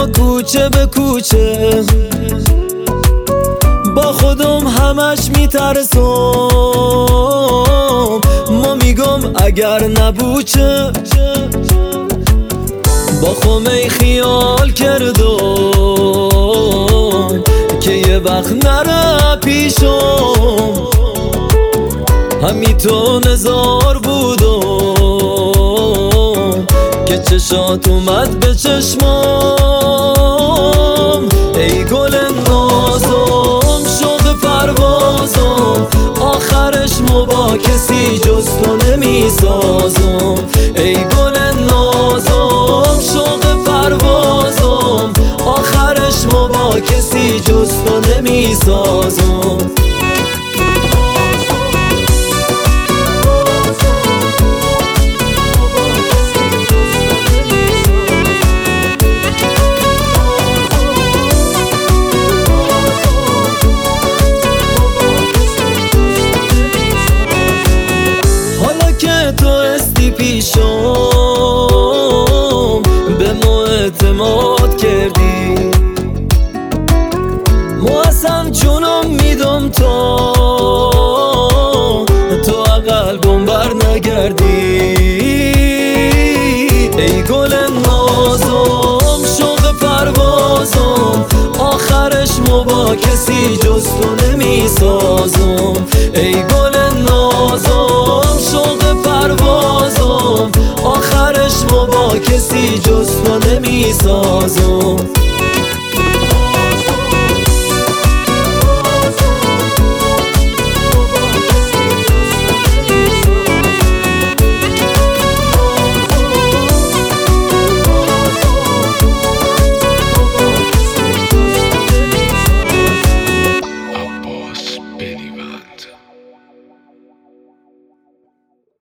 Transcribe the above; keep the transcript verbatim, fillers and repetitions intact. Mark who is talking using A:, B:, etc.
A: دنیا کوچه به کوچه، با خودم همش میترسم. ما میگم اگر نبوچه، با خمه خیال کردم که یه وقت نره پیشم. همی تو نزار بودم که چشات اومد به چشمام. ای گل نازم شوق پروازم، آخرش مو با کسی جز تو نمی سازم. ای گل نازم شوق پروازم، آخرش مو با کسی جز تو نمی سازم. تو استی پیشم به ما اعتماد کردی، ما اصلا چونم میدم تا تو قلبم بر نگردی. ای گل نازم شوق پروازم، آخرش مو با کسی جز تو نمی سازم. ای گل نازم شوق پروازم، آخرش مو با کسی جز تو نمی سازم.